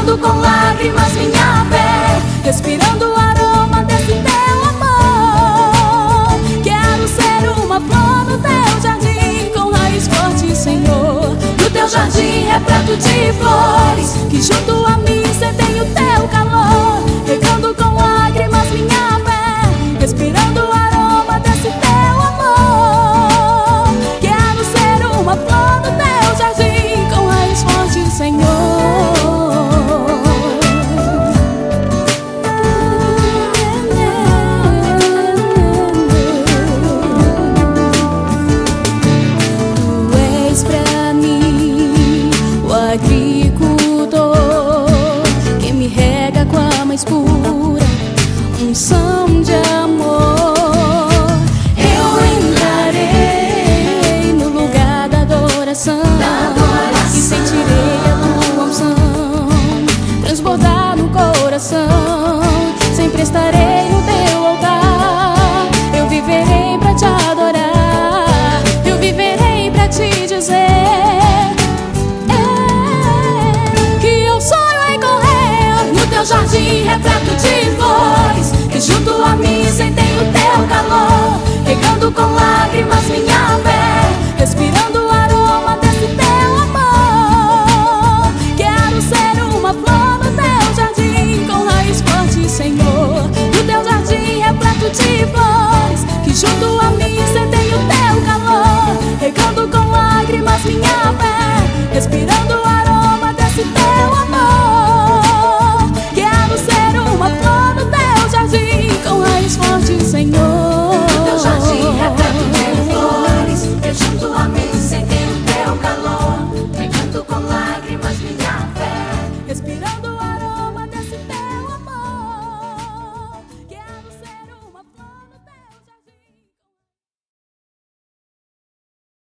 regando com lágrimas minha fé, respirando o aroma desse teu amor. Quero ser uma flor no teu jardim, com raiz forte, Senhor. No teu jardim repleto de flores, que junto a mim sentem o teu calor, regando com lágrimas minha fé, respirando o aroma desse teu amor. Quero ser uma flor no teu jardim, com raiz forte, Senhor. Tu és pra mim o agricultor, quem me rega com a mais pura